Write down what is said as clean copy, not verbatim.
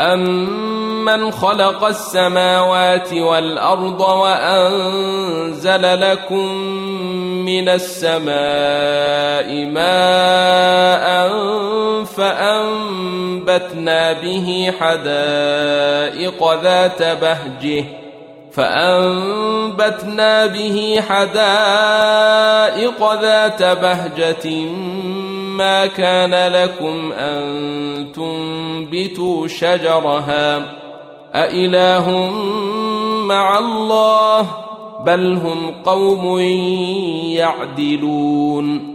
أَمَّنْ خَلَقَ السَّمَاوَاتِ وَالْأَرْضَ وَأَنزَلَ لَكُم مِّنَ السَّمَاءِ مَاءً فَأَنبَتْنَا به حدائق ذات بهجة ما كان لكم أن تنبتوا شجرها أإله مع الله بل هم قوم يعدلون